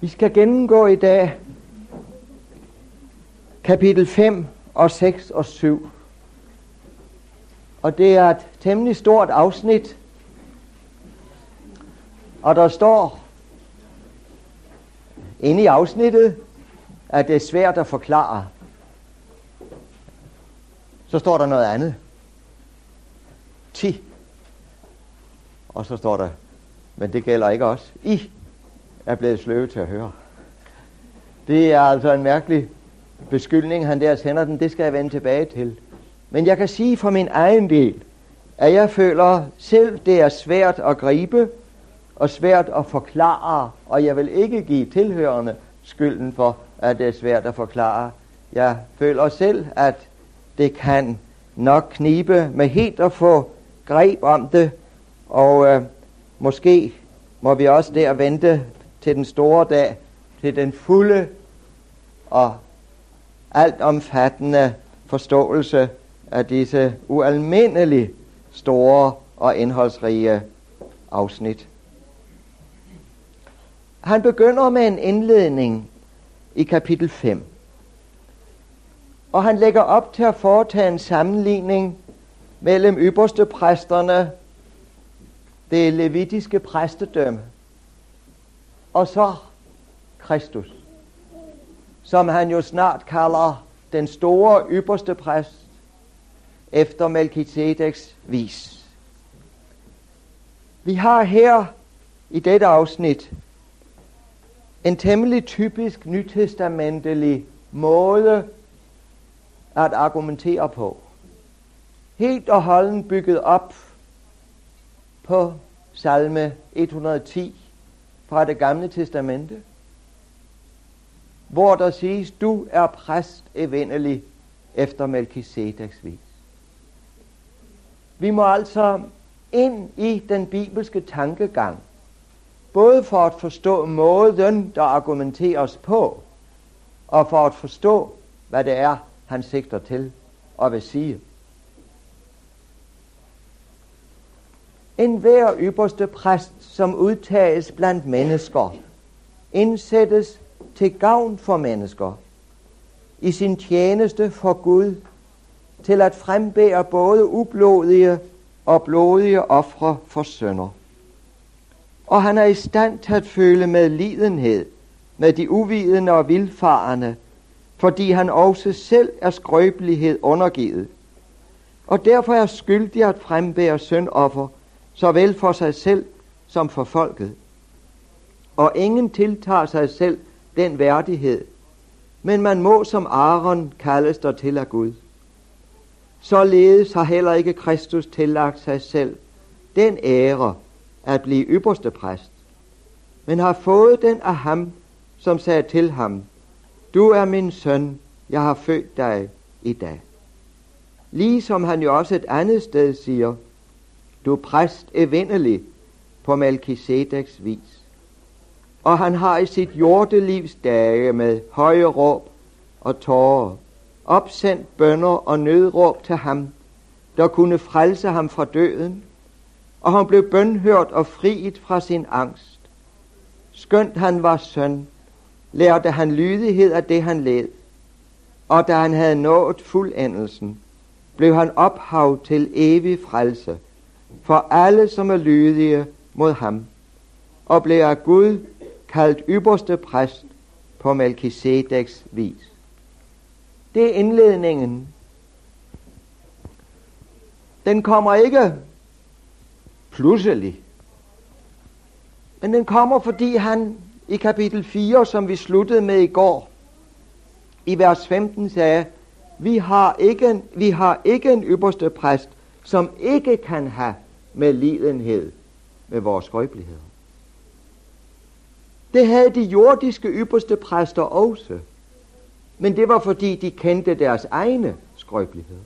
Vi skal gennemgå i dag kapitel 5 og 6 og 7. Og det er et temmelig stort afsnit. Og der står inde i afsnittet, at det er svært at forklare. Så står der noget andet. 10. Og så står der, men det gælder ikke os. I er blevet sløve til at høre. Det er altså en mærkelig beskyldning, han der sender den. Det skal jeg vende tilbage til. Men jeg kan sige for min egen del, at jeg føler selv, det er svært at gribe og svært at forklare, og jeg vil ikke give tilhørende skylden for, at det er svært at forklare. Jeg føler selv, at det kan nok knibe med helt at få greb om det, og måske må vi også der vente til den store dag, til den fulde og altomfattende forståelse af disse ualmindeligt store og indholdsrige afsnit. Han begynder med en indledning i kapitel 5. Og han lægger op til at foretage en sammenligning mellem ypperstepræsterne, det levitiske præstedømme, og så Kristus, som han jo snart kalder den store ypperste præst efter Melkisedeks vis. Vi har her i dette afsnit en temmelig typisk nytestamentlig måde at argumentere på. Helt og holdent bygget op på salme 110 fra det gamle testamente, hvor der siges, du er præst evindelig efter Melkisedeks vis. Vi må altså ind i den bibelske tankegang, både for at forstå måden, der argumenteres på, og for at forstå, hvad det er, han sigter til og vil sige. En hver ypperste præst, som udtages blandt mennesker, indsættes til gavn for mennesker i sin tjeneste for Gud, til at frembære både ublodige og blodige ofre for synder. Og han er i stand til at føle medlidenhed med de uvidende og vildfarende, fordi han også selv er skrøbelighed undergivet, og derfor er skyldig at frembære syndoffer, såvel for sig selv som for folket. Og ingen tiltager sig selv den værdighed, men man må som Aaron kaldes der til af Gud. Således har heller ikke Kristus tillagt sig selv den ære at blive ypperste præst, men har fået den af ham, som sagde til ham, du er min søn, jeg har født dig i dag. Ligesom han jo også et andet sted siger, du er præst evindelig på Melkisedeks vis. Og han har i sit jordelivs dage med høje råb og tårer opsendt bønner og nødråb til ham, der kunne frelse ham fra døden, og han blev bønhørt og friet fra sin angst. Skønt han var søn, lærte han lydighed af det han led, og da han havde nået fuldendelsen, blev han ophav til evig frelse for alle, som er lydige mod ham, og blev af Gud kaldt ypperste præst på Melkisedeks vis. Det er indledningen. Den kommer ikke pludselig, men den kommer, fordi han i kapitel 4, som vi sluttede med i går, i vers 15 sagde, vi har ikke en ypperste præst, som ikke kan have medlidenhed med vores skrøbeligheder. Det havde de jordiske ypperste præster også, men det var fordi de kendte deres egne skrøbeligheder.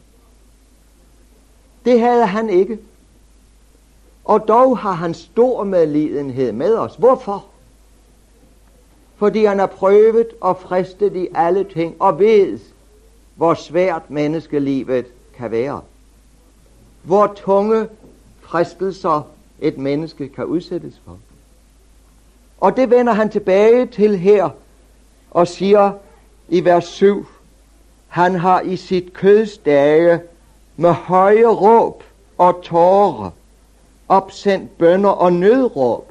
Det havde han ikke. Og dog har han stor medlidenhed med os. Hvorfor? Fordi han har prøvet og fristet i alle ting, og ved, hvor svært menneskelivet kan være. Hvor tunge fristelser et menneske kan udsættes for. Og det vender han tilbage til her og siger i vers 7, han har i sit køds dage med høje råb og tårer opsendt bønner og nødråb.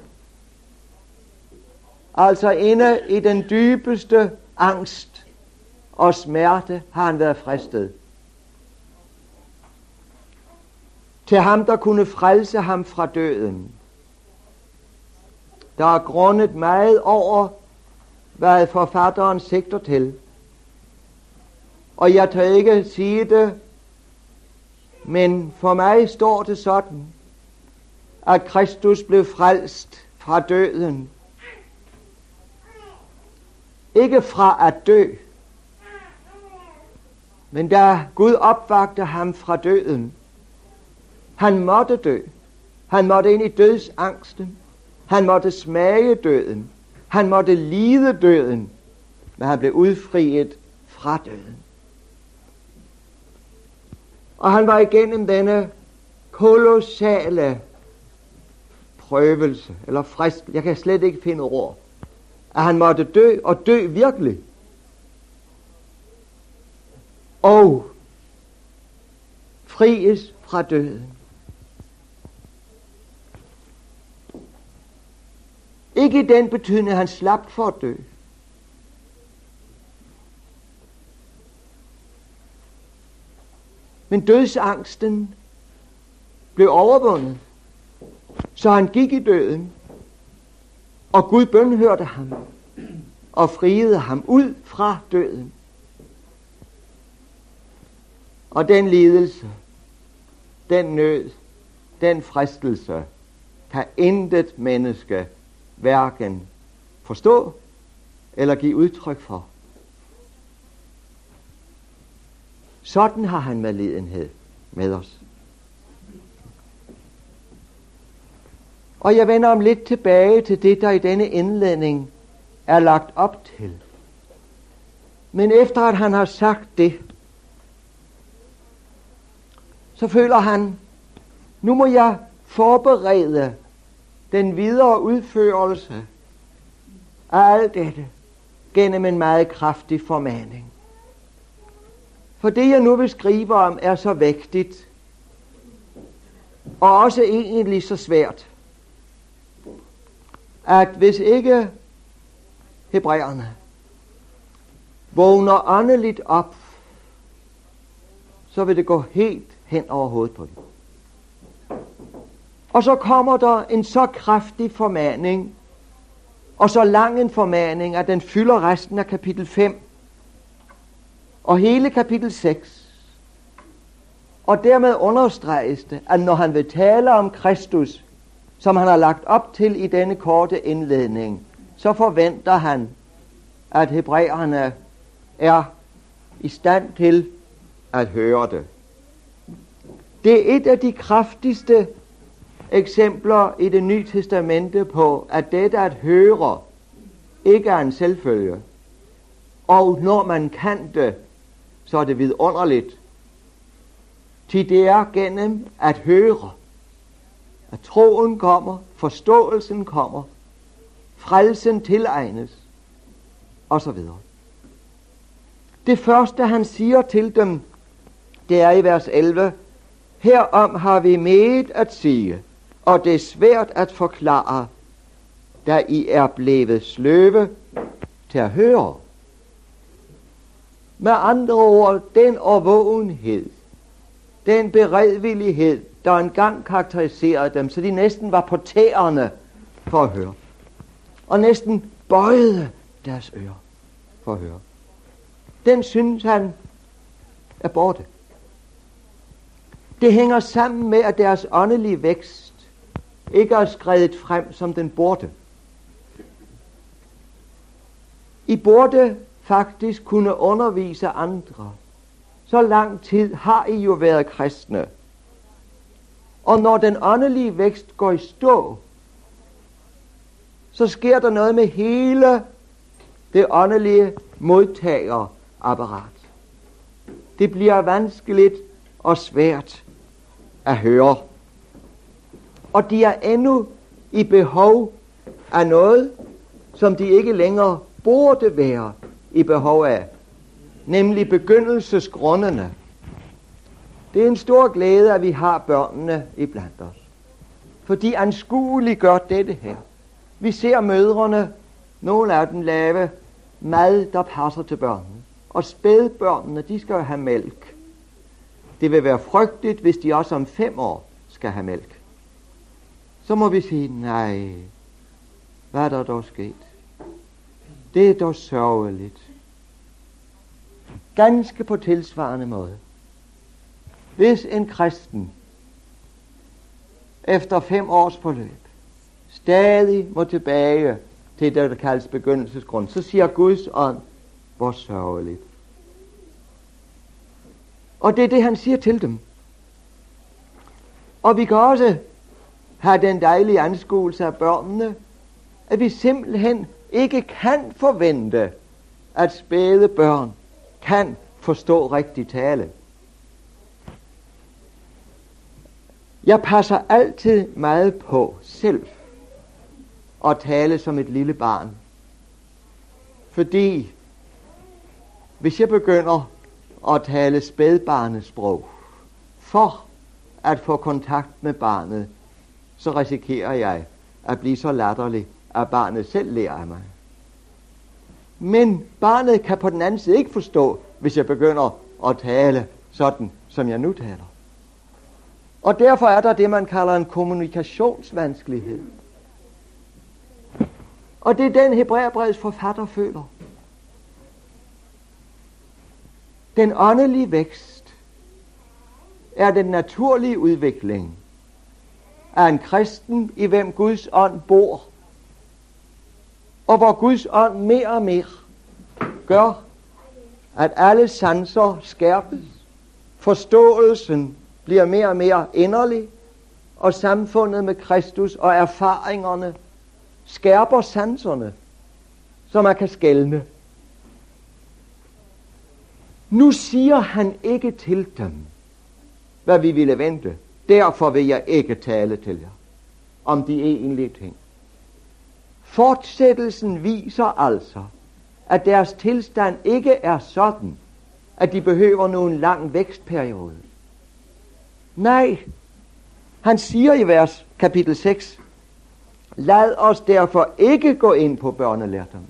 Altså inde i den dybeste angst og smerte har han været fristet. Til ham, der kunne frelse ham fra døden. Der er grundet meget over, hvad forfatteren sigter til. Og jeg tør ikke sige det, men for mig står det sådan, at Kristus blev frelst fra døden. Ikke fra at dø, men da Gud opvagte ham fra døden, han måtte dø. Han måtte ind i dødsangsten. Han måtte smage døden. Han måtte lide døden, men han blev udfriet fra døden. Og han var igennem denne kolossale prøvelse, eller frist, jeg kan slet ikke finde ord, at han måtte dø, og dø virkelig. Og fries fra døden. Ikke i den betydning, at han slap for at dø. Men dødsangsten blev overvundet, så han gik i døden, og Gud bønhørte ham og friede ham ud fra døden. Og den lidelse, den nød, den fristelse, kan intet menneske hverken forstå eller give udtryk for. Sådan har han medlidenhed med os. Og jeg vender om lidt tilbage til det, der i denne indledning er lagt op til. Men efter at han har sagt det, så føler han, nu må jeg forberede den videre udførelse af alt dette gennem en meget kraftig formaning. For det jeg nu vil skrive om er så vægtigt og også egentlig så svært, at hvis ikke hebræerne vågner åndeligt op, så vil det gå helt hen over hovedet på dem. Og så kommer der en så kraftig formaning, og så lang en formaning, at den fylder resten af kapitel 5, og hele kapitel 6. Og dermed understreges det, at når han vil tale om Kristus, som han har lagt op til i denne korte indledning, så forventer han, at hebræerne er i stand til at høre det. Det er et af de kraftigste eksempler i Det Nye Testamente på, at dette at høre ikke er en selvfølge. Og når man kan det, så er det vidunderligt. Til det er gennem at høre, at troen kommer, forståelsen kommer, frelsen tilegnes, osv. Det første han siger til dem, det er i vers 11, herom har vi meget at sige, og det er svært at forklare, da I er blevet sløve til at høre. Med andre ord, den årvågenhed, den beredvillighed, der engang karakteriserede dem, så de næsten var på tæerne for at høre. Og næsten bøjede deres ører for at høre. Den synes han er borte. Det hænger sammen med, at deres åndelige vækst ikke er skredet frem, som den burde. I burde faktisk kunne undervise andre. Så lang tid har I jo været kristne. Og når den åndelige vækst går i stå, så sker der noget med hele det åndelige modtagerapparat. Det bliver vanskeligt og svært at høre. Og de er endnu i behov af noget, som de ikke længere burde være i behov af, nemlig begyndelsesgrundene. Det er en stor glæde, at vi har børnene iblandt os, for de anskueliggør dette her. Vi ser mødrene, nogle af dem lave mad, der passer til børnene, og spædbørnene, de skal jo have mælk. Det vil være frygteligt, hvis de også om 5 år skal have mælk. Så må vi sige, nej, hvad er der dog sket? Det er dog sørgeligt. Ganske på tilsvarende måde. Hvis en kristen efter 5 års forløb stadig må tilbage til det, der kaldes begyndelsesgrund, så siger Guds ånd, hvor sørgeligt. Og det er det, han siger til dem. Og vi kan også have den dejlige anskuelse af børnene, at vi simpelthen ikke kan forvente, at spæde børn kan forstå rigtig tale. Jeg passer altid meget på selv at tale som et lille barn. Fordi hvis jeg begynder at tale spædbarnesprog for at få kontakt med barnet, så risikerer jeg at blive så latterlig, at barnet selv lærer af mig. Men barnet kan på den anden side ikke forstå, hvis jeg begynder at tale sådan, som jeg nu taler. Og derfor er der det, man kalder en kommunikationsvanskelighed. Og det er den Hebræerbrevets forfatter føler. Den åndelige vækst er den naturlige udvikling af en kristen, i hvem Guds ånd bor, og hvor Guds ånd mere og mere gør, at alle sanser skærpes, forståelsen bliver mere og mere inderlig, og samfundet med Kristus og erfaringerne skærper sanserne, så man kan skelne. Nu siger han ikke til dem, hvad vi ville vente. Derfor vil jeg ikke tale til jer om de egentlige ting. Fortsættelsen viser altså, at deres tilstand ikke er sådan, at de behøver nogen lang vækstperiode. Nej, han siger i vers kapitel 6, lad os derfor ikke gå ind på børnelærdom.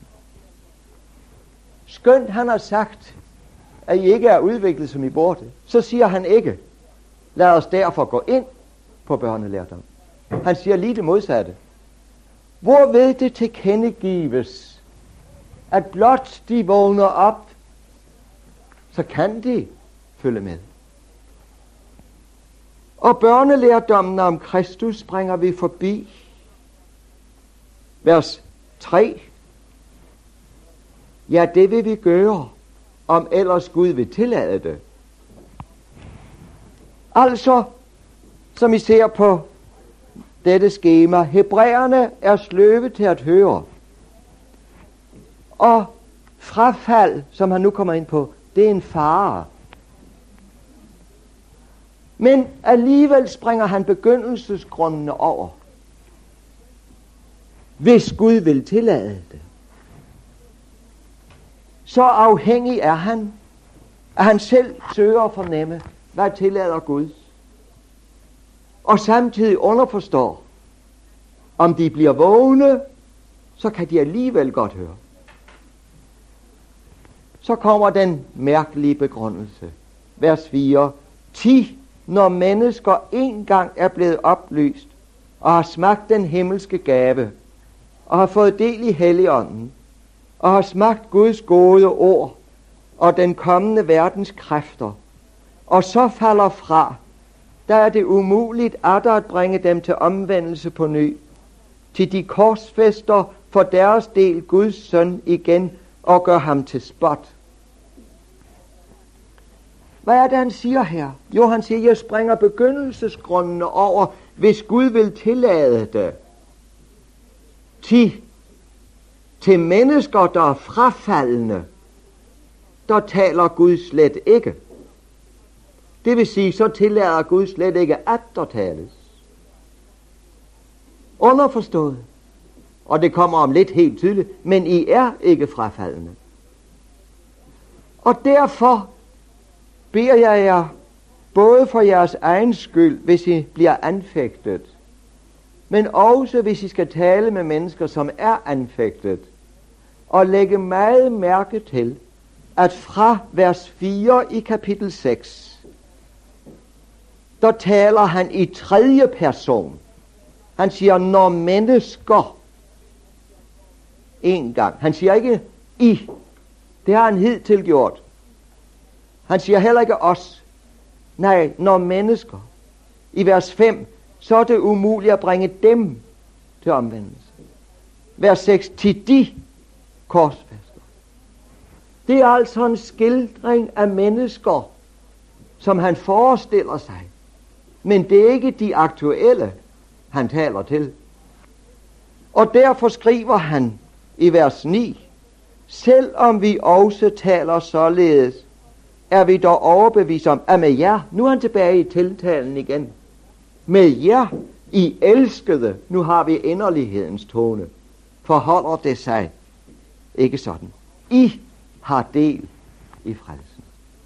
Skønt han har sagt, at I ikke er udviklet som I burde, så siger han ikke, lad os derfor gå ind på børnelærdom. Han siger lige det modsatte. Hvorved det tilkendegives, at blot de vågner op, så kan de følge med. Og børnelærdommen om Kristus springer vi forbi. Vers 3. Ja, det vil vi gøre, om ellers Gud vil tillade det. Altså, som I ser på dette skema, hebræerne er sløve til at høre. Og frafald, som han nu kommer ind på, det er en fare. Men alligevel springer han begyndelsesgrundene over. Hvis Gud vil tillade det. Så afhængig er han, at han selv søger at fornemme, hvad tillader Gud. Og samtidig underforstår, om de bliver vågne, så kan de alligevel godt høre. Så kommer den mærkelige begrundelse. Vers 4. 10. Når mennesker engang er blevet oplyst, og har smagt den himmelske gave, og har fået del i Helligånden, og har smagt Guds gode ord, og den kommende verdens kræfter, og så falder fra, der er det umuligt at bringe dem til omvendelse på ny, til de korsfæster for deres del Guds søn igen, og gør ham til spot. Hvad er det, han siger her? Jo, han siger, jeg springer begyndelsesgrundene over, hvis Gud vil tillade det. Til mennesker, der er frafaldende, der taler Gud slet ikke. Det vil sige, så tillader Gud slet ikke, at der tales. Underforstået. Og det kommer om lidt helt tydeligt, men I er ikke frafaldne. Og derfor beder jeg jer, både for jeres egen skyld, hvis I bliver anfægtet, men også hvis I skal tale med mennesker, som er anfægtet, og lægge meget mærke til, at fra vers 4 i kapitel 6, der taler han i tredje person. Han siger, når mennesker, en gang. Han siger ikke I. Det har han hidtil gjort. Han siger heller ikke os. Nej, når mennesker. I vers 5, så er det umuligt at bringe dem til omvendelse. Vers 6, til de korsfæster. Det er altså en skildring af mennesker, som han forestiller sig. Men det er ikke de aktuelle, han taler til. Og derfor skriver han i vers 9, selvom vi også taler således, er vi dog overbevist om, at med jer, nu er han tilbage i tiltalen igen, med jer, I elskede, nu har vi inderlighedens tone, forholder det sig ikke sådan. I har del i frelsen.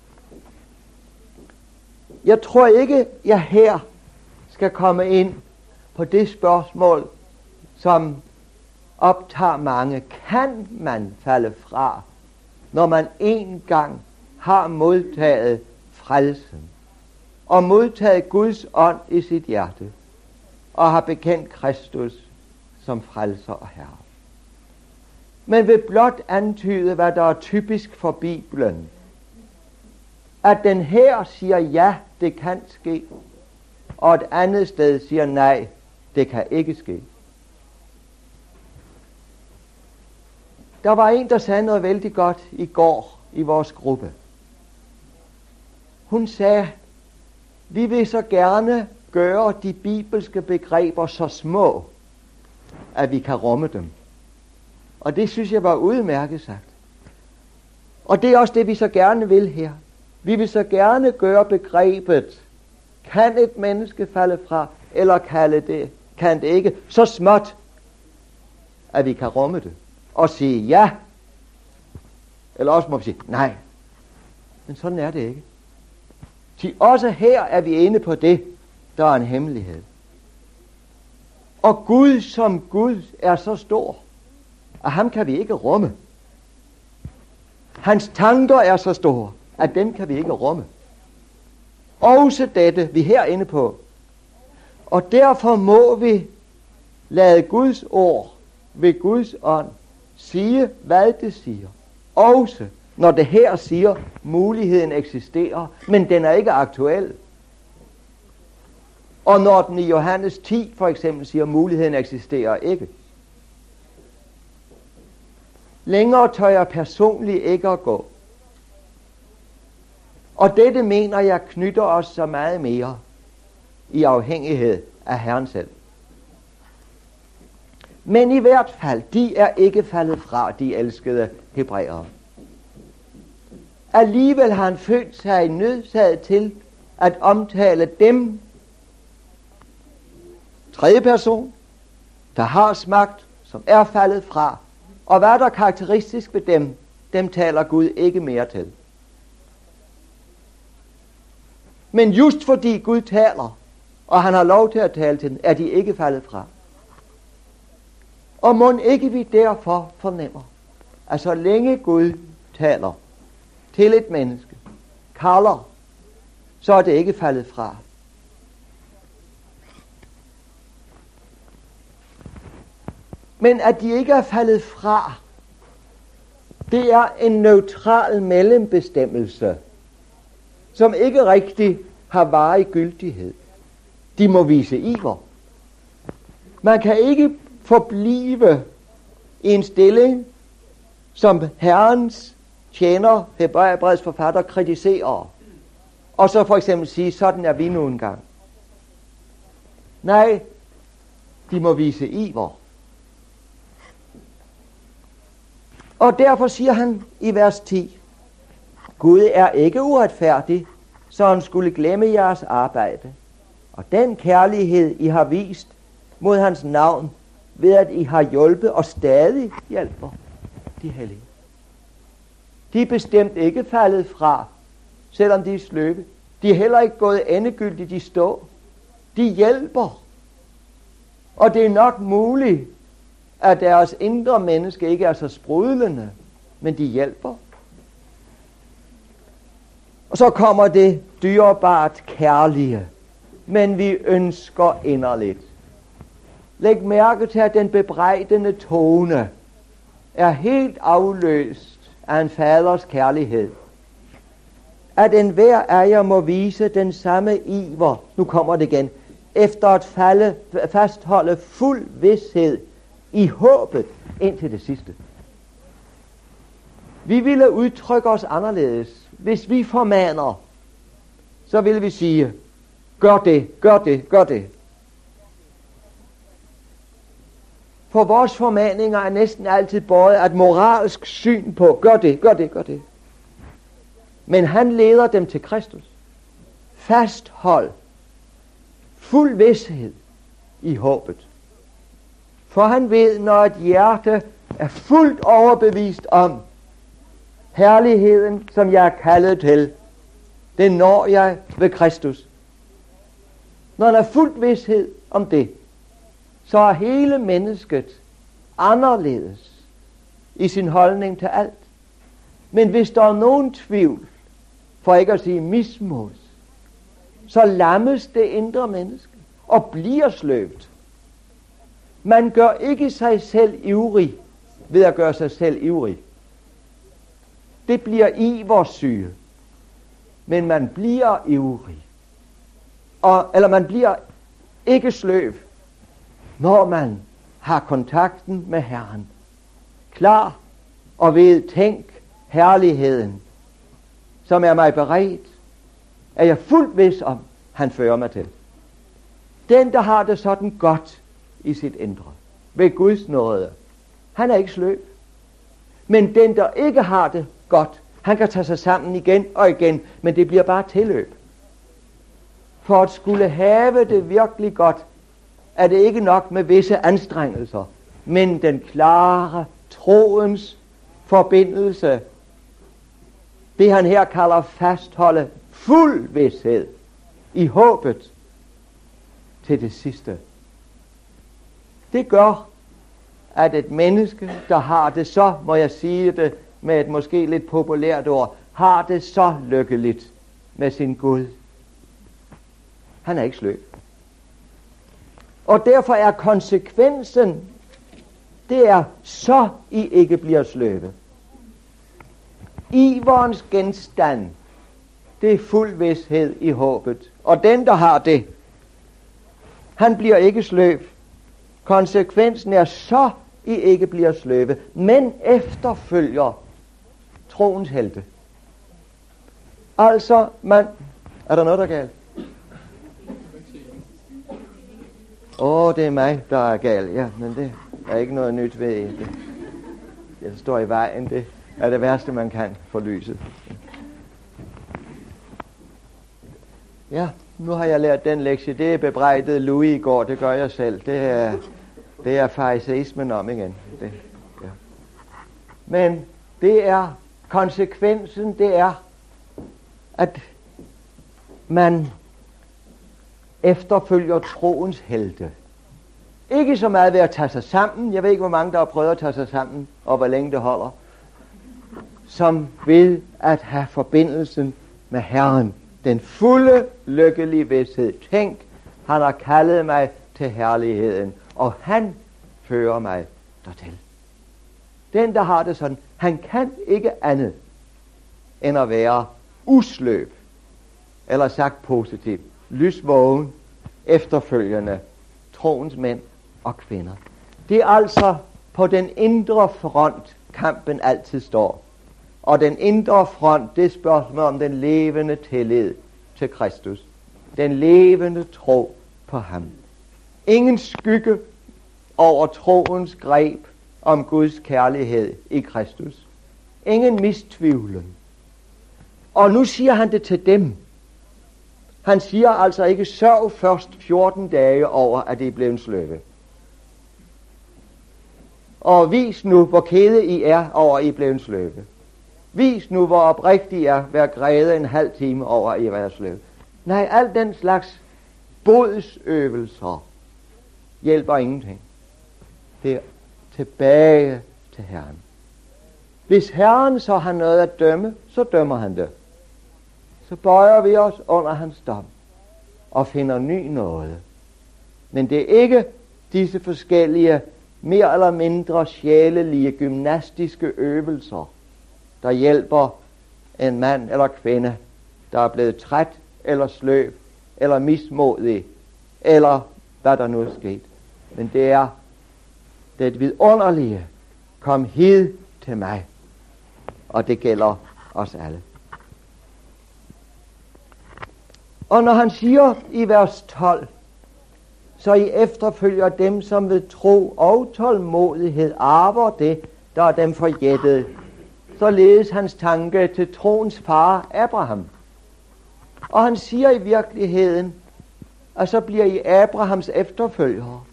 Jeg tror ikke, jeg her skal komme ind på det spørgsmål, som optager mange. Kan man falde fra, når man en gang har modtaget frelsen, og modtaget Guds ånd i sit hjerte, og har bekendt Kristus som frelser og herre? Men vil blot antyde, hvad der er typisk for Bibelen, at den her siger ja, det kan ske, og et andet sted siger nej, det kan ikke ske. Der var en, der sagde noget vældig godt i går i vores gruppe. Hun sagde, vi vil så gerne gøre de bibelske begreber så små, at vi kan rumme dem. Og det synes jeg var udmærket sagt. Og det er også det, vi så gerne vil her. Vi vil så gerne gøre begrebet, kan et menneske falde fra, eller kan det ikke, så småt, at vi kan rumme det. Og sige ja. Eller også må vi sige nej. Men sådan er det ikke. Så også her er vi inde på det, der er en hemmelighed. Og Gud som Gud er så stor, at ham kan vi ikke rumme. Hans tanker er så store, at dem kan vi ikke rumme. Også dette, vi er herinde på. Og derfor må vi lade Guds ord ved Guds ånd sige, hvad det siger. Også når det her siger, muligheden eksisterer, men den er ikke aktuel. Og når den i Johannes 10 for eksempel siger, muligheden eksisterer ikke. Længere tør jeg personligt ikke at gå. Og dette mener jeg knytter os så meget mere i afhængighed af Herren selv. Men i hvert fald, de er ikke faldet fra, de elskede hebræere. Alligevel har han følt sig nødsaget til at omtale dem, tredje person, der har smagt, som er faldet fra. Og hvad der er karakteristisk ved dem, dem taler Gud ikke mere til. Men just fordi Gud taler, og han har lov til at tale til dem, er de ikke faldet fra. Og mon ikke vi derfor fornemmer, at så længe Gud taler til et menneske, kalder, så er det ikke faldet fra. Men at de ikke er faldet fra, det er en neutral mellembestemmelse, som ikke rigtig har varig gyldighed. De må vise iver. Man kan ikke forblive i en stilling, som Herrens tjener, Hebræerbrevets forfatter, kritiserer, og så for eksempel sige, sådan er vi nu engang. Nej, de må vise iver. Og derfor siger han i vers 10, Gud er ikke uretfærdig, så han skulle glemme jeres arbejde. Og den kærlighed, I har vist mod hans navn, ved at I har hjulpet og stadig hjælper de hellige. De er bestemt ikke faldet fra, selvom de er sløve. De er heller ikke gået endegyldigt i stå. De hjælper. Og det er nok muligt, at deres indre menneske ikke er så sprudlende, men de hjælper. Og så kommer det dyrebart kærlige, men vi ønsker inderligt. Læg mærke til, at den bebrejdende tone er helt afløst af en faders kærlighed. At enhver af jer må vise den samme iver, nu kommer det igen, efter at fastholde fuld vished i håbet indtil det sidste. Vi ville udtrykke os anderledes. Hvis vi formaner, så vil vi sige, gør det, gør det, gør det. For vores formaninger er næsten altid båret af et moralsk syn på, gør det, gør det, gør det. Men han leder dem til Kristus. Fasthold. Fuld vished i håbet. For han ved, når et hjerte er fuldt overbevist om herligheden, som jeg er kaldet til, det når jeg ved Kristus. Når han er fuldt vished om det, så er hele mennesket anderledes i sin holdning til alt. Men hvis der er nogen tvivl, for ikke at sige mismod, så lammes det indre menneske og bliver sløvt. Man gør ikke sig selv ivrig ved at gøre sig selv ivrig. Det bliver iversyge, men man bliver ivrig. Eller man bliver ikke sløv, når man har kontakten med Herren. Klar og ved, tænk herligheden, som er mig beredt, er jeg fuldt vis om, han fører mig til. Den, der har det sådan godt i sit indre, ved Guds nåde, han er ikke sløv. Men den, der ikke har det godt, han kan tage sig sammen igen og igen, men det bliver bare tilløb. For at skulle have det virkelig godt, er det ikke nok med visse anstrengelser, men den klare troens forbindelse, det han her kalder fastholde fuld vished i håbet til det sidste. Det gør, at et menneske, der har det så, må jeg sige det med et måske lidt populært ord, har det så lykkeligt med sin Gud. Han er ikke sløv. Og derfor er konsekvensen, det er, så I ikke bliver sløve. Iverens genstand, det er fuld vished i håbet. Og den, der har det, han bliver ikke sløv. Konsekvensen er, så I ikke bliver sløve, men efterfølger troens helte. Altså, er der noget, der er galt? Det er mig, der er galt. Ja, men det er ikke noget nyt ved det. Jeg står i vejen, det er det værste, man kan for lyset. Ja, nu har jeg lært den lektie. Det er bebrejdet Louis i går, det gør jeg selv. Det er fariseismen om igen. Det, ja. Men det er konsekvensen, det er, at man efterfølger troens helte. Ikke så meget ved at tage sig sammen. Jeg ved ikke, hvor mange der har prøvet at tage sig sammen, og hvor længe det holder. Som ved at have forbindelsen med Herren. Den fulde lykkelige vidsthed. Tænk, han har kaldet mig til herligheden, og han fører mig dertil. Den, der har det sådan, han kan ikke andet end at være usløb, eller sagt positivt, lysvågen, efterfølgende troens mænd og kvinder. Det er altså på den indre front, kampen altid står. Og den indre front, det er spørgsmålet om den levende tillid til Kristus. Den levende tro på ham. Ingen skygge over troens greb om Guds kærlighed i Kristus. Ingen mistvivlen. Og nu siger han det til dem. Han siger altså ikke, sørg først 14 dage over, at de er blevet sløve. Og vis nu, hvor kede I er over, I blev en sløve. Vis nu, hvor oprigtig I er ved at græde en halv time over, I var sløve. Nej, al den slags bodsøvelser hjælper ingenting. Det er tilbage til Herren. Hvis Herren så har noget at dømme, så dømmer han det. Så bøjer vi os under hans dom og finder ny nåde. Men det er ikke disse forskellige, mere eller mindre sjælelige, gymnastiske øvelser, der hjælper en mand eller kvinde, der er blevet træt eller sløv eller mismodig, eller hvad der nu er sket. Men det er det vidunderlige, kom hid til mig. Og det gælder os alle. Og når han siger i vers 12, så I efterfølger dem, som ved tro og tålmodighed arver det, der er dem forjættet, så ledes hans tanke til troens far Abraham. Og han siger i virkeligheden, at så bliver I Abrahams efterfølgere.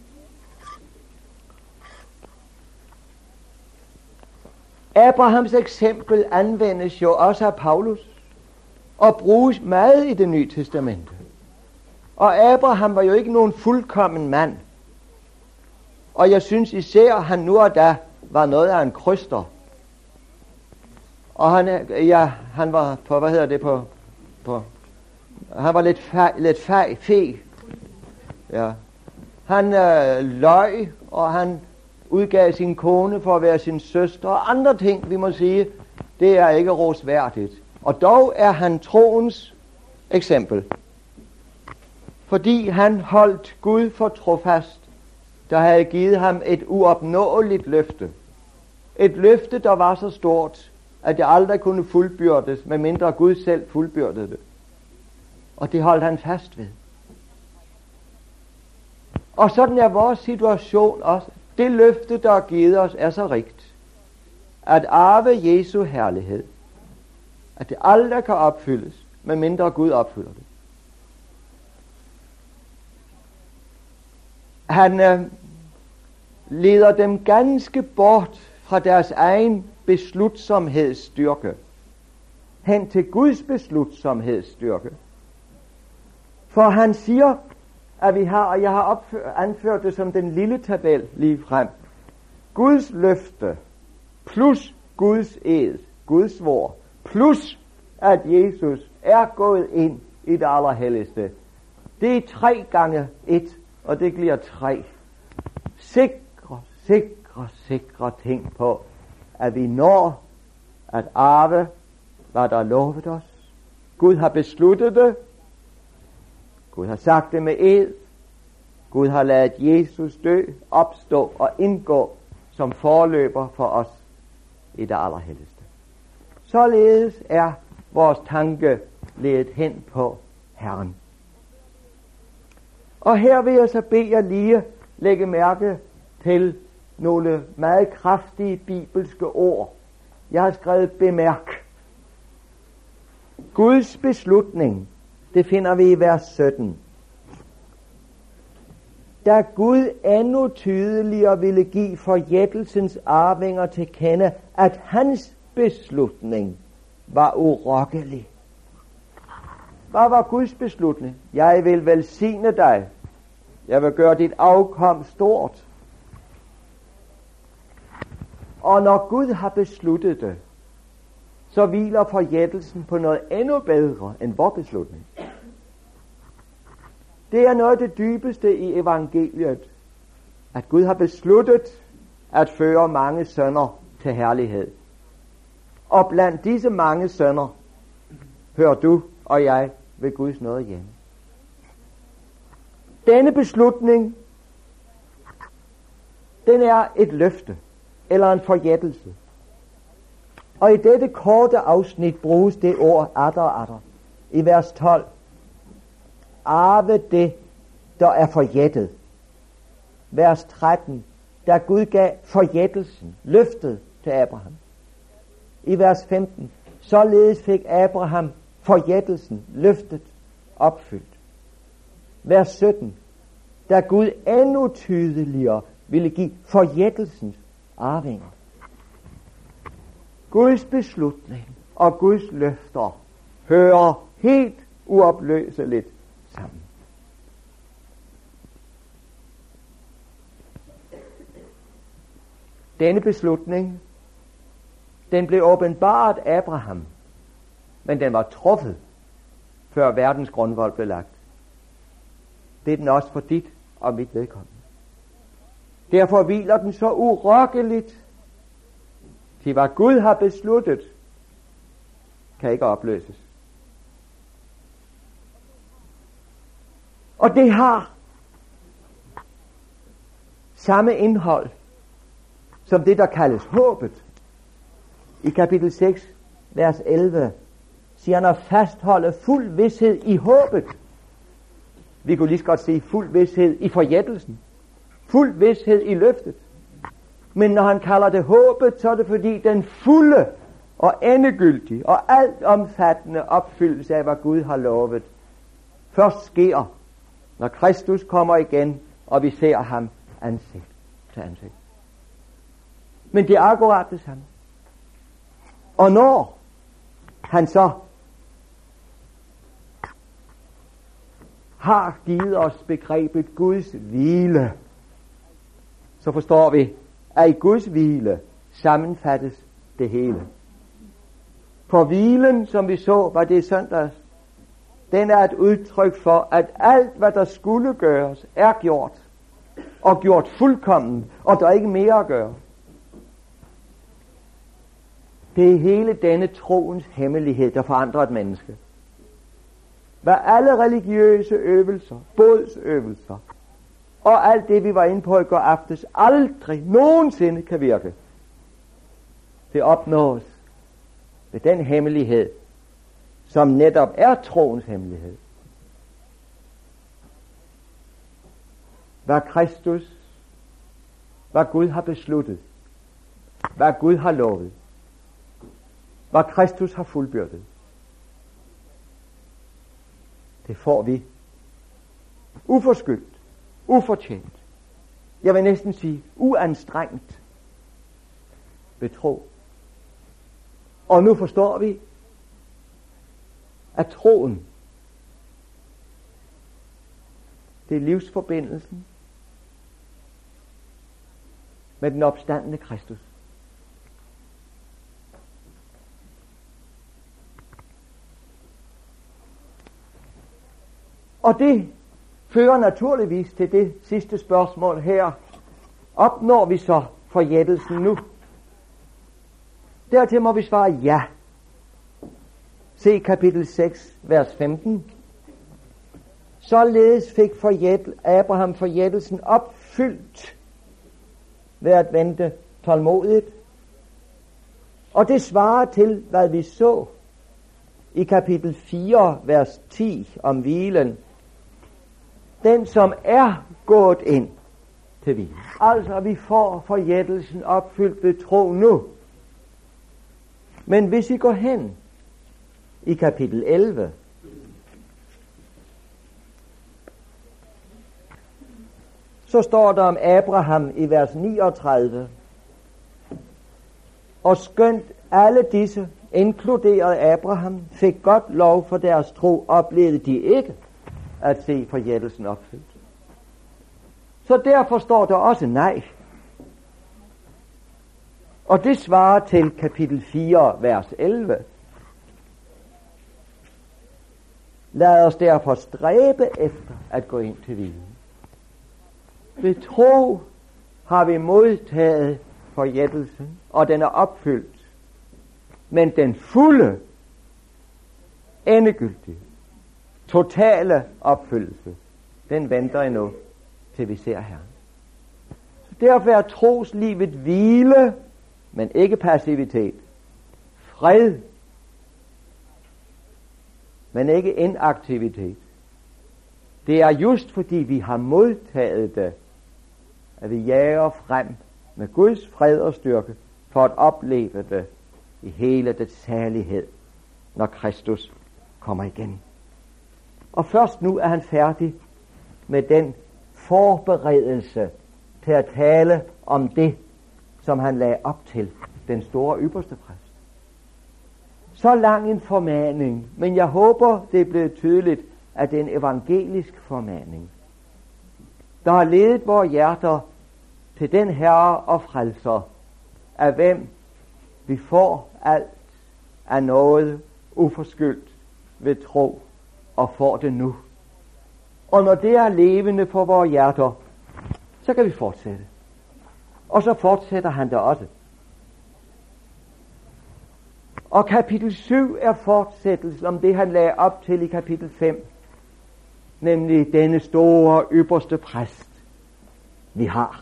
Abrahams eksempel anvendes jo også af Paulus og bruges meget i Det Nye Testamente. Og Abraham var jo ikke nogen fuldkommen mand. Og jeg synes især, at han nu og da var noget af en kryster. Og han var på, han var lidt feg. Ja. Han løj, og han udgav sin kone for at være sin søster, og andre ting, vi må sige, det er ikke rosværdigt. Og dog er han troens eksempel. Fordi han holdt Gud for trofast, der havde givet ham et uopnåeligt løfte. Et løfte, der var så stort, at det aldrig kunne fuldbyrdes, medmindre Gud selv fuldbyrdede det. Og det holdt han fast ved. Og sådan er vores situation også. Det løfte, der er givet os, er så rigt, at arve Jesu herlighed, at det aldrig kan opfyldes, medmindre Gud opfylder det. Han leder dem ganske bort fra deres egen beslutsomhedsstyrke hen til Guds beslutsomhedsstyrke. For han siger, at vi har, og jeg har anført det som den lille tabel lige frem, Guds løfte plus Guds ed, Guds svor, plus at Jesus er gået ind i det allerhelligste. Det er 3 gange 1, og det bliver 3. Sikre ting på, at vi når at arve, hvad der er lovet os. Gud har besluttet det. Gud har sagt det med ed. Gud har ladet Jesus dø, opstå og indgå som forløber for os i det allerhelligste. Således er vores tanke ledet hen på Herren. Og her vil jeg så bede jer lige lægge mærke til nogle meget kraftige bibelske ord. Jeg har skrevet bemærk. Guds beslutning, det finder vi i vers 17. Da Gud endnu tydeligere ville give forjættelsens arvinger til kende, at hans beslutning var urokkelig. Hvad var Guds beslutning? Jeg vil velsigne dig. Jeg vil gøre dit afkom stort. Og når Gud har besluttet det, så hviler forjættelsen på noget endnu bedre end vores beslutning. Det er noget af det dybeste i evangeliet, at Gud har besluttet at føre mange sønner til herlighed. Og blandt disse mange sønner hører du og jeg ved Guds nåde hjemme. Denne beslutning, den er et løfte eller en forjættelse. Og i dette korte afsnit bruges det ord atter. I vers 12. Arve det, der er forjættet. Vers 13. Da Gud gav forjættelsen, løftet til Abraham. I vers 15. Således fik Abraham forjættelsen, løftet, opfyldt. Vers 17. Da Gud endnu tydeligere ville give forjættelsens arving. Guds beslutning og Guds løfter hører helt uopløseligt sammen. Denne beslutning, den blev åbenbart Abraham, men den var truffet, før verdens grundvold blev lagt. Det er den også for dit og mit vedkommende. Derfor hviler den så urokkeligt, til hvad Gud har besluttet, kan ikke opløses. Og det har samme indhold som det, der kaldes håbet. I kapitel 6, vers 11, siger han at fastholde fuld vished i håbet. Vi kunne lige så godt sige fuld vished i forjættelsen. Fuld vished i løftet. Men når han kalder det håbet, så er det fordi den fulde og endegyldige og alt omfattende opfyldelse af, hvad Gud har lovet, først sker, når Kristus kommer igen, og vi ser ham ansigt til ansigt. Men det er akkurat det samme. Og når han så har givet os begrebet Guds hvile, så forstår vi, at i Guds hvile sammenfattes det hele. For hvilen, som vi så, var det i søndags, den er et udtryk for, at alt, hvad der skulle gøres, er gjort. Og gjort fuldkommen, og der er ikke mere at gøre. Det er hele denne troens hemmelighed, der forandrer et menneske. Hvad alle religiøse øvelser, bodsøvelser, og alt det, vi var inde på i går aftes, aldrig nogensinde kan virke. Det opnås ved den hemmelighed, som netop er troens hemmelighed. Hvad Kristus, hvad Gud har besluttet, hvad Gud har lovet, hvad Kristus har fuldbyrdet, det får vi uforskyldt, ufortjent, jeg vil næsten sige uanstrengt ved tro. Og nu forstår vi, at troen, det er livsforbindelsen med den opstandne Kristus. Og det fører naturligvis til det sidste spørgsmål her. Opnår vi så forjættelsen nu? Dertil må vi svare ja. Se kapitel 6, vers 15. Således fik Abraham forjættelsen opfyldt ved at vente tålmodigt. Og det svarer til, hvad vi så i kapitel 4, vers 10 om hvilen. Den, som er gået ind til hvilen. Altså, vi får forjættelsen opfyldt ved tro nu. Men hvis I går hen i kapitel 11, så står der om Abraham i vers 39. Og skønt alle disse, inkluderet Abraham, fik godt lov for deres tro, oplevede de ikke at se forjættelsen opfyldt. Så derfor står der også nej. Og det svarer til kapitel 4, vers 11. Lad os derfor stræbe efter at gå ind til hvilen. Ved tro har vi modtaget forjættelsen, og den er opfyldt. Men den fulde, endegyldige, totale opfyldelse, den venter endnu, til vi ser Herren. Så derfor er troslivet hvile, men ikke passivitet. Fred, men ikke inaktivitet. Det er just fordi vi har modtaget det, at vi jager frem med Guds fred og styrke, for at opleve det i hele dets særlighed, når Kristus kommer igen. Og først nu er han færdig med den forberedelse til at tale om det, som han lagde op til, den store ypperste præst. Så lang en formaning, men jeg håber, det er blevet tydeligt, at det er en evangelisk formaning, der har ledet vores hjerter til den Herre og Frelser, af hvem vi får alt af noget uforskyldt ved tro, og får det nu. Og når det er levende for vores hjerter, så kan vi fortsætte. Og så fortsætter han der også. Og kapitel 7 er fortsættelsen om det, han lagde op til i kapitel 5. Nemlig denne store, ypperste præst, vi har.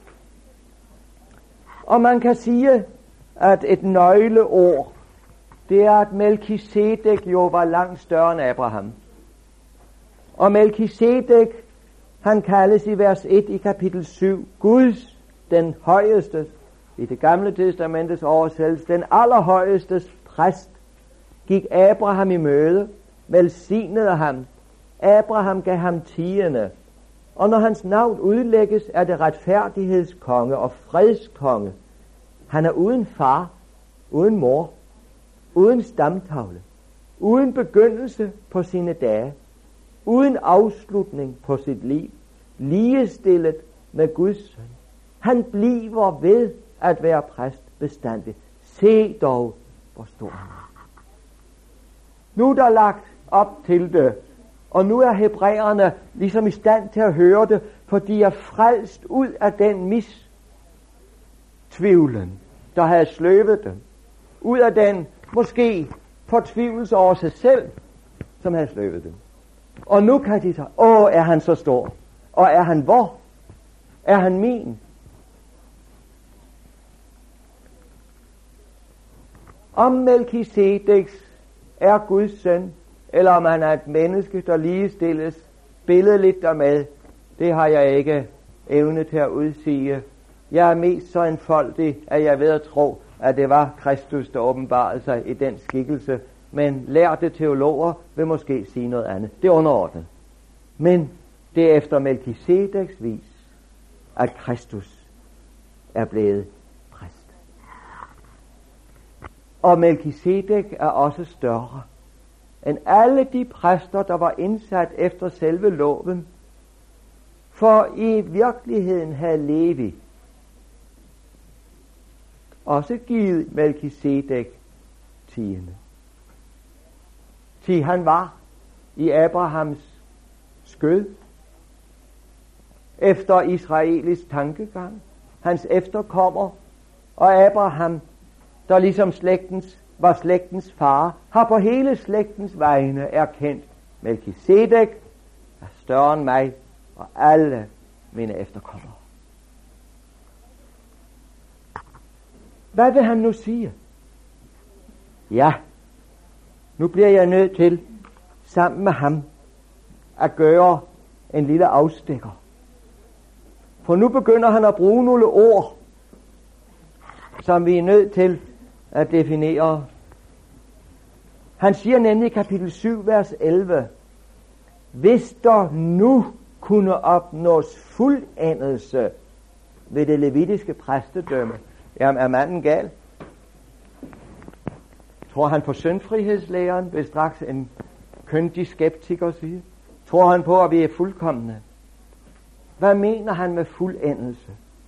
Og man kan sige, at et nøgleord, det er, at Melkisedek jo var langt større end Abraham. Og Melkisedek, han kaldes i vers 1 i kapitel 7, Guds, den højeste, i det gamle testamentets oversættelse, den allerhøjestes præst, gik Abraham i møde, velsignede ham. Abraham gav ham tiende. Og når hans navn udlægges, er det retfærdighedskonge og fredskonge. Han er uden far, uden mor, uden stamtavle, uden begyndelse på sine dage, uden afslutning på sit liv, ligestillet med Guds søn. Han bliver ved at være præst bestandig. Se dog, hvor stor han er. Nu er der lagt op til det, og nu er hebræerne ligesom i stand til at høre det, for de er frelst ud af den mistvivlen, der havde sløvet dem. Ud af den måske fortvivlelse over sig selv, som havde sløvet dem. Og nu kan de sige, er han så stor? Og er han hvor? Er han min? Om Melkisedeks er Guds søn, eller om han er et menneske, der ligestilles billedligt dermed, det har jeg ikke evne til at udsige. Jeg er mest så enfoldig, at jeg ved at tro, at det var Kristus, der åbenbarede sig i den skikkelse. Men lærte teologer vil måske sige noget andet. Det er underordnet. Men det er efter Melkisedeks vis, at Kristus er blevet præst. Og Melkisedek er også større end alle de præster, der var indsat efter selve loven. For i virkeligheden havde Levi også givet Melkisedek tiende. Til han var i Abrahams skød efter israelisk tankegang, hans efterkommer, og Abraham, der ligesom var slægtens far, har på hele slægtens vegne erkendt, Melkisedek er større end mig og alle mine efterkommere. Hvad vil han nu sige? Ja, nu bliver jeg nødt til, sammen med ham, at gøre en lille afstikker. For nu begynder han at bruge nogle ord, som vi er nødt til at definere. Han siger nemlig i kapitel 7, vers 11, hvis der nu kunne opnås fuldendelse ved det levitiske præstedømme, jamen er manden gal? Tror han på syndfrihedslæren, vil straks en kyndig skeptiker sige. Tror han på, at vi er fuldkomne? Hvad mener han med fuldendelse?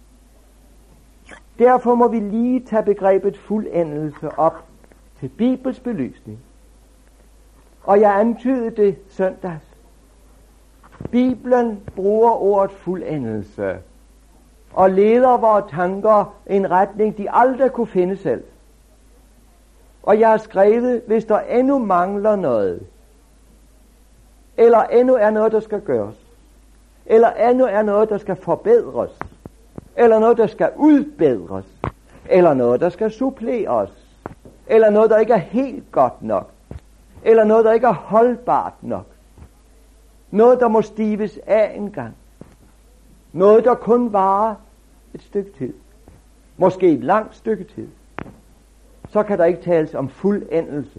Derfor må vi lige tage begrebet fuldendelse op til Bibels belysning. Og jeg antydede det søndags. Bibelen bruger ordet fuldendelse og leder vores tanker i en retning, de aldrig kunne finde selv. Og jeg har skrevet, hvis der endnu mangler noget, eller endnu er noget, der skal gøres, eller endnu er noget, der skal forbedres, eller noget, der skal udbedres, eller noget, der skal suppleres, eller noget, der ikke er helt godt nok, eller noget, der ikke er holdbart nok, noget, der må stives af en gang, noget, der kun varer et stykke tid, måske et langt stykke tid, så kan der ikke tales om fuldendelse.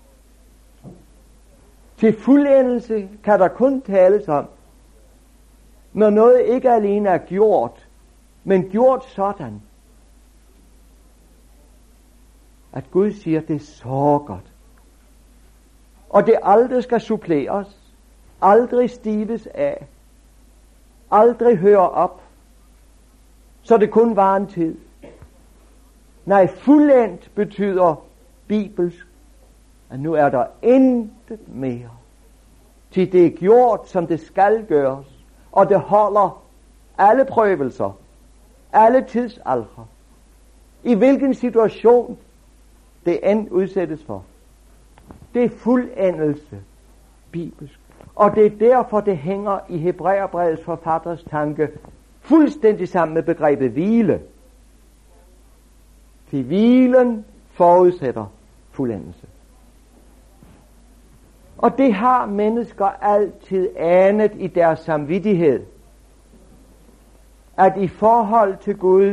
Til fuldendelse kan der kun tales om, når noget ikke alene er gjort, men gjort sådan, at Gud siger, det er så godt. Og det aldrig skal suppleres, aldrig stives af, aldrig høre op, så det kun var en tid. Nej, fuldendt betyder bibelsk, at nu er der intet mere. Til det er gjort, som det skal gøres, og det holder alle prøvelser, alle tidsaldre, i hvilken situation det end udsættes for. Det er fuldendelse, bibelsk. Og det er derfor, det hænger i Hebræerbrevets forfatters tanke fuldstændig sammen med begrebet hvile. Til hvilen forudsætter fuldendelse. Og det har mennesker altid anet i deres samvittighed, at i forhold til Gud,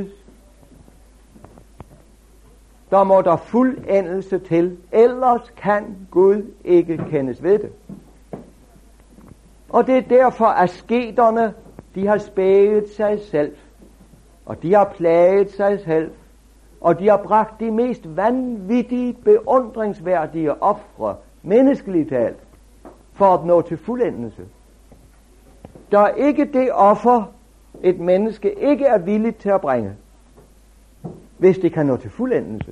der må der fuldendelse til, ellers kan Gud ikke kendes ved det. Og det er derfor, at asketerne, de har spæget sig selv, og de har plaget sig selv, og de har bragt de mest vanvittige, beundringsværdige ofre, menneskeligt talt, for at nå til fuldendelse. Der er ikke det offer, et menneske ikke er villigt til at bringe, hvis det kan nå til fuldendelse.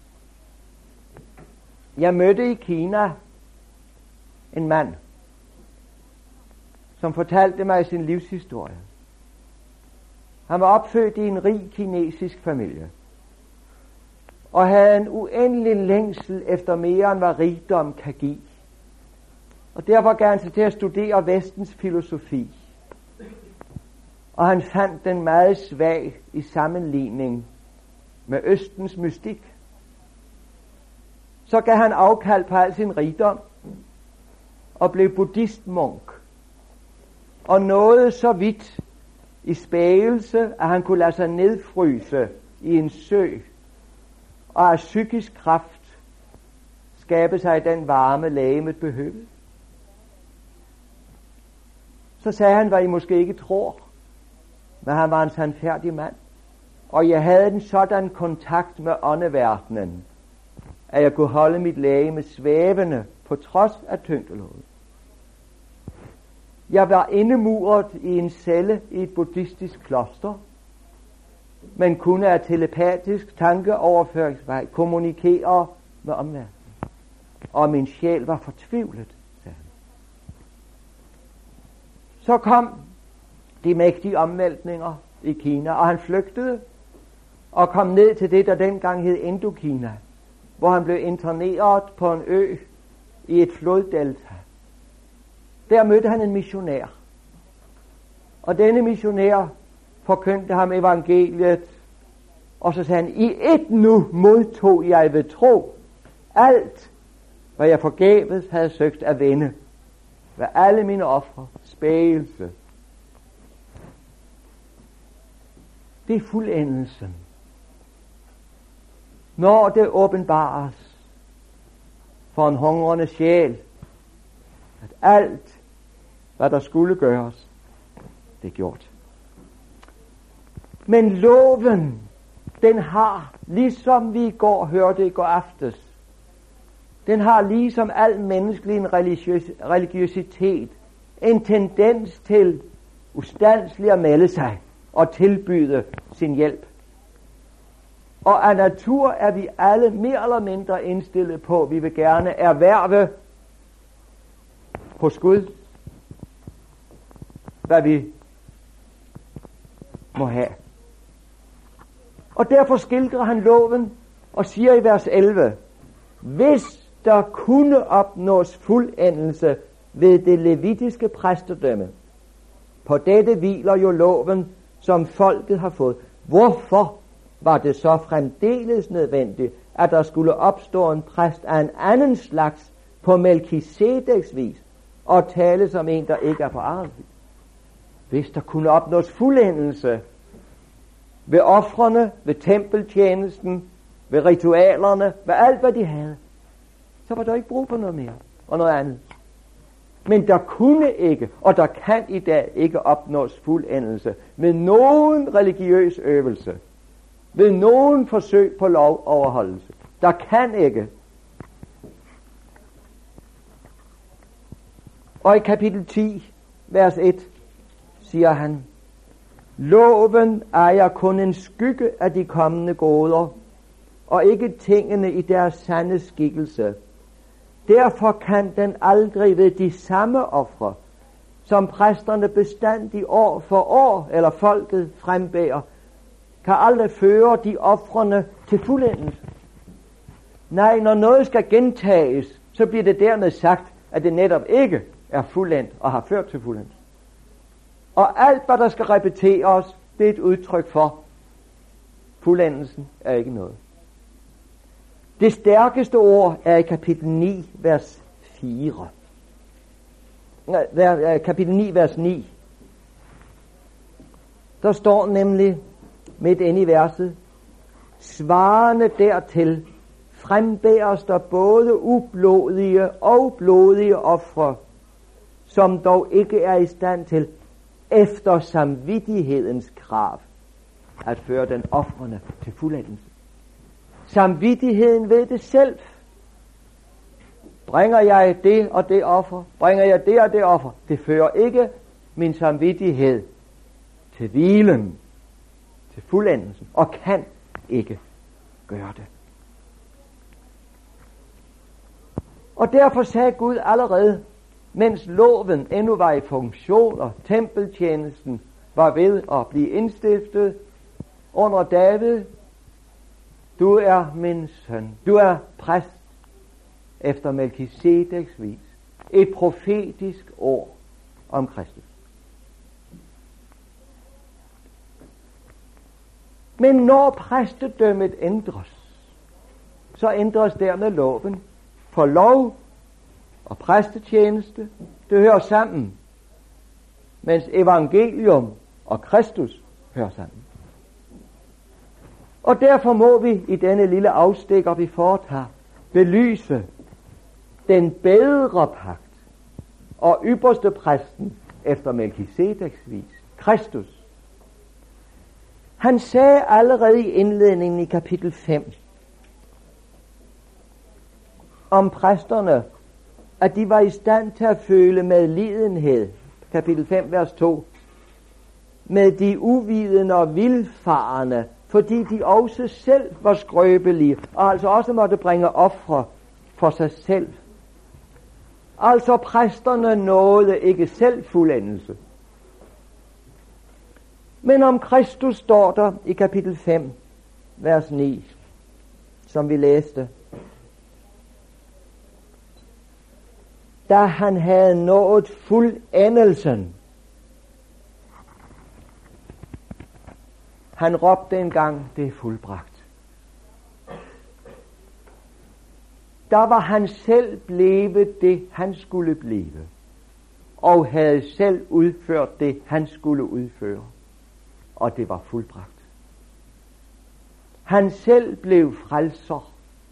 Jeg mødte i Kina en mand, som fortalte mig sin livshistorie. Han var opfødt i en rig kinesisk familie, og havde en uendelig længsel efter mere end hvad rigdom kan give. Og derfor gav han sig til at studere vestens filosofi. Og han fandt den meget svag i sammenligning med østens mystik. Så gav han afkald på al sin rigdom og blev buddhistmunk. Og nåede så vidt i spægelse, at han kunne lade sig nedfryse i en sø, og af psykisk kraft skabe sig den varme, legemet behøvede. Så sagde han, hvad I måske ikke tror, men han var en sandfærdig mand. Og jeg havde en sådan kontakt med åndeverdenen, at jeg kunne holde mit legeme svævende på trods af tyngdelovet. Jeg var indemuret i en celle i et buddhistisk kloster, men kunne af telepatisk tankeoverføringsvej kommunikere med omverdenen. Og min sjæl var fortvivlet, sagde han. Så kom de mægtige omvæltninger i Kina, og han flygtede og kom ned til det, der dengang hed Indokina, hvor han blev interneret på en ø i et floddelta. Der mødte han en missionær, og denne missionær forkyndte ham evangeliet, og så sagde han, i et nu modtog jeg ved tro alt, hvad jeg forgæves havde søgt at vinde, ved alle mine ofre, spægelse. Det er fuldendelsen. Når det åbenbares for en hungrende sjæl, at alt, hvad der skulle gøres, det er gjort. Men loven, den har, ligesom vi i går hørte i går aftes, den har ligesom al menneskelig religiøsitet en tendens til ustandsligt at melde sig og tilbyde sin hjælp. Og af natur er vi alle mere eller mindre indstillet på, at vi vil gerne erhverve hos Gud, hvad vi må have. Og derfor skildrer han loven og siger i vers 11, hvis der kunne opnås fuldendelse ved det levitiske præstedømme, på dette hviler jo loven, som folket har fået. Hvorfor var det så fremdeles nødvendigt, at der skulle opstå en præst af en anden slags på Melkisedeks vis, og tale som en, der ikke er på Arons vis? Hvis der kunne opnås fuldendelse ved ofrene, ved tempeltjenesten, ved ritualerne, ved alt hvad de havde, så var der ikke brug for noget mere og noget andet. Men der kunne ikke, og der kan i dag ikke opnås fuldendelse med nogen religiøs øvelse, ved nogen forsøg på lovoverholdelse. Der kan ikke. Og i kapitel 10, vers 1, siger han, loven ejer kun en skygge af de kommende goder, og ikke tingene i deres sande skikkelse. Derfor kan den aldrig ved de samme ofre, som præsterne bestandig år for år, eller folket frembærer, kan aldrig føre de ofrene til fuldendelse. Nej, når noget skal gentages, så bliver det dermed sagt, at det netop ikke er fuldendt og har ført til fuldendelse. Og alt, hvad der skal repeteres, det er et udtryk for, fuldendelsen er ikke noget. Det stærkeste ord er i kapitel 9, vers 4. Kapitel 9, vers 9. Der står nemlig midt inde i verset, svarende dertil frembæres der både ublodige og blodige ofre, som dog ikke er i stand til efter samvittighedens krav at føre den ofrene til fuldendelse. Samvittigheden ved det selv. Bringer jeg det og det offer? Bringer jeg det og det offer? Det fører ikke min samvittighed til hvilen, til fuldendelsen, og kan ikke gøre det. Og derfor sagde Gud allerede, mens loven endnu var i funktion, og tempeltjenesten var ved at blive indstiftet under David, du er min søn, du er præst efter Melkisedeks vis. Et profetisk ord om Kristus. Men når præstedømmet ændres, så ændres dermed loven. For lov og præstetjeneste, det hører sammen, mens evangelium og Kristus hører sammen. Og derfor må vi i denne lille afstikker, vi foretager, belyse den bedre pagt og ypperste præsten efter Melkisedeks vis, Kristus. Han sagde allerede i indledningen i kapitel 5 om præsterne, at de var i stand til at føle medlidenhed, kapitel 5, vers 2, med de uvidende og vildfarende, fordi de også selv var skrøbelige, og altså også måtte bringe ofre for sig selv. Altså præsterne nåede ikke selv fuldendelse. Men om Kristus står der i kapitel 5, vers 9, som vi læste. Da han havde nået fuldendelsen, han råbte engang, det er fuldbragt. Der var han selv blevet det, han skulle blive, og havde selv udført det, han skulle udføre, og det var fuldbragt. Han selv blev frelser,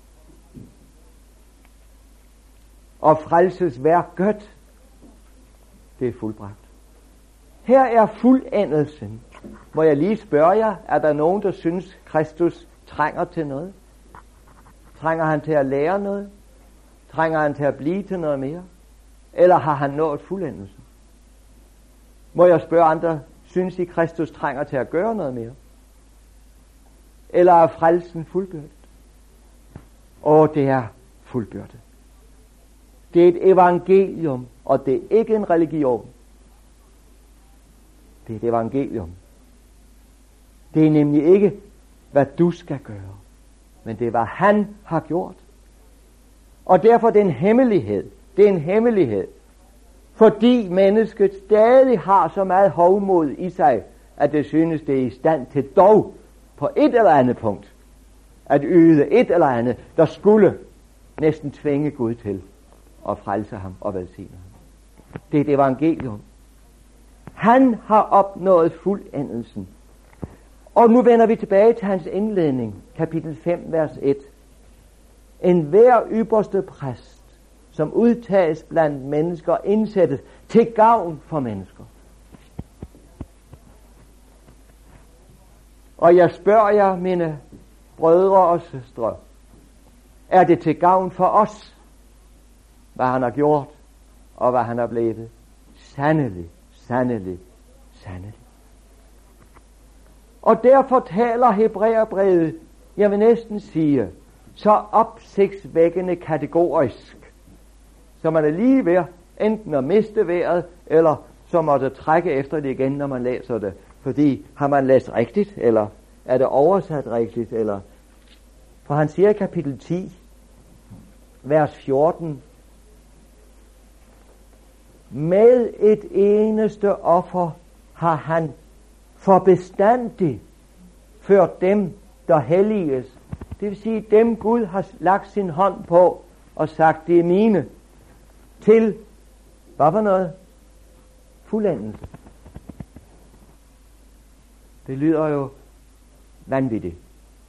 og frelsesværk godt, det er fuldbragt. Her er fuldendelsen. Må jeg lige spørge jer, er der nogen, der synes, Kristus trænger til noget? Trænger han til at lære noget? Trænger han til at blive til noget mere? Eller har han nået fuldendelsen? Må jeg spørge andre, synes I, Kristus trænger til at gøre noget mere? Eller er frelsen fuldbyrdet? Det er fuldbyrdet. Det er et evangelium, og det er ikke en religion. Det er et evangelium. Det er nemlig ikke, hvad du skal gøre, men det er, hvad han har gjort. Og derfor er det en hemmelighed. Det er en hemmelighed, fordi mennesket stadig har så meget hovmod i sig, at det synes, det er i stand til dog på et eller andet punkt at yde et eller andet, der skulle næsten tvinge Gud til at frelse ham og velsigne ham. Det er et evangelium. Han har opnået fuldendelsen. Og nu vender vi tilbage til hans indledning, kapitel 5, vers 1. En hver ypperste præst, som udtages blandt mennesker, indsættes til gavn for mennesker. Og jeg spørger jer, mine brødre og søstre, er det til gavn for os, hvad han har gjort, og hvad han er blevet. Sandelig, sandelig, sandelig. Og derfor taler Hebræerbrevet, jeg vil næsten sige, så opsigtsvækkende kategorisk, så man er lige ved enten at miste vejret, eller så må det trække efter det igen, når man læser det. Fordi har man læst rigtigt, eller er det oversat rigtigt, eller... For han siger i kapitel 10, vers 14, med et eneste offer har han for bestandig ført dem, der helliges. Det vil sige, dem Gud har lagt sin hånd på og sagt, det er mine, til, hvad for noget? Fuldendelse. Det lyder jo vanvittigt.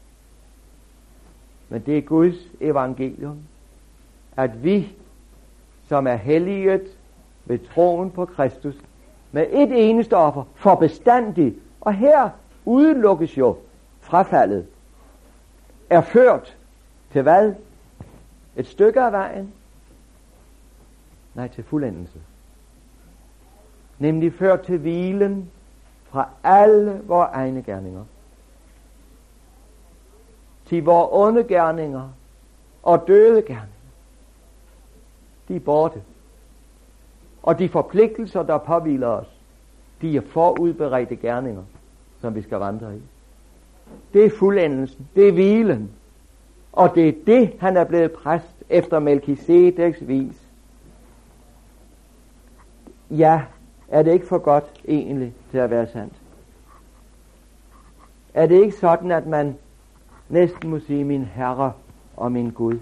Men det er Guds evangelium, at vi, som er helliget ved troen på Kristus, med et eneste offer, for bestandig, og her udelukkes jo frafaldet, er ført til hvad? Et stykke af vejen? Nej, til fuldendelse. Nemlig ført til hvilen fra alle vores egne gerninger. Til vores onde gerninger og døde gerninger. De er borte. Og de forpligtelser, der påhviler os, de er forudberedte gerninger, som vi skal vandre i. Det er fuldendelsen. Det er hvilen. Og det er det, han er blevet præst efter Melkisedeks vis. Ja, er det ikke for godt egentlig til at være sandt? Er det ikke sådan, at man næsten må sige min Herre og min Gud?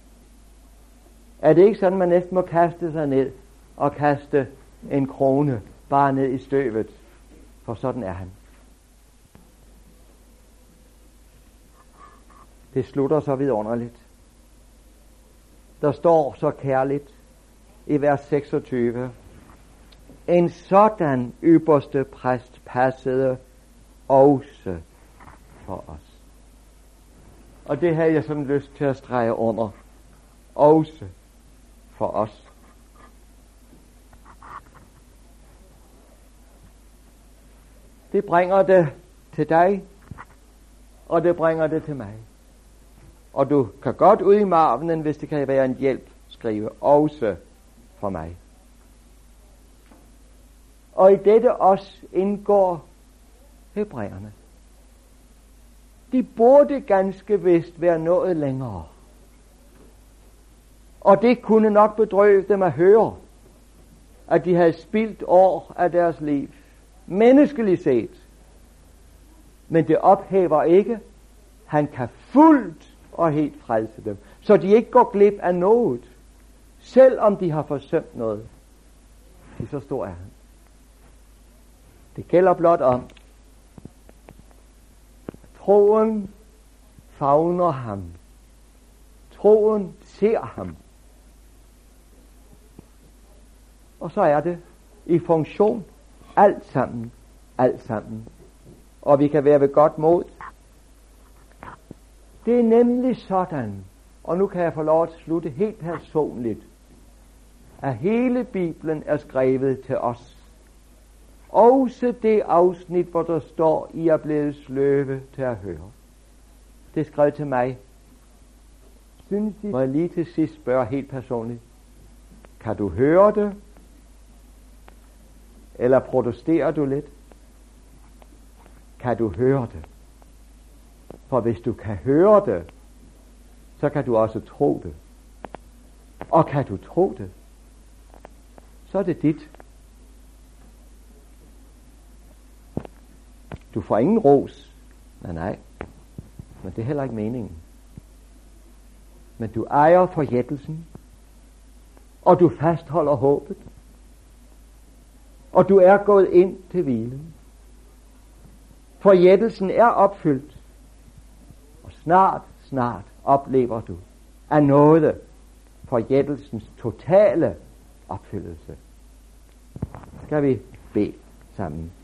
Er det ikke sådan, man næsten må kaste sig ned og kaste en krone bare ned i støvet? For sådan er han. Det slutter så vidunderligt. Der står så kærligt i vers 26. En sådan ypperste præst passede også for os. Og det havde jeg sådan lyst til at strege under. Også for os. Det bringer det til dig, og det bringer det til mig. Og du kan godt ud i marvenen, hvis det kan være en hjælp, skrive også for mig. Og i dette også indgår hebræerne. De burde ganske vist være noget længere. Og det kunne nok bedrøve dem at høre, at de havde spildt år af deres liv. Menneskeligt set. Men det ophæver ikke. Han kan fuldt og helt frelse dem. Så de ikke går glip af noget. Selvom de har forsømt noget. Det så stor er han. Det gælder blot om. Troen favner ham. Troen ser ham. Og så er det i funktion alt sammen. Alt sammen. Og vi kan være ved godt mod. Det er nemlig sådan, og nu kan jeg få lov at slutte helt personligt, at hele Bibelen er skrevet til os. Også det afsnit, hvor der står, I er blevet sløve til at høre. Det er skrevet til mig. Synes I, må jeg lige til sidst spørge helt personligt, kan du høre det? Eller protesterer du lidt? Kan du høre det? For hvis du kan høre det, så kan du også tro det. Og kan du tro det, så er det dit. Du får ingen ros. Nej. Men det er heller ikke meningen. Men du ejer forjættelsen. Og du fastholder håbet. Og du er gået ind til hvilen. Forjættelsen er opfyldt. Og snart oplever du af nåde forjættelsens totale opfyldelse. Skal vi bede sammen.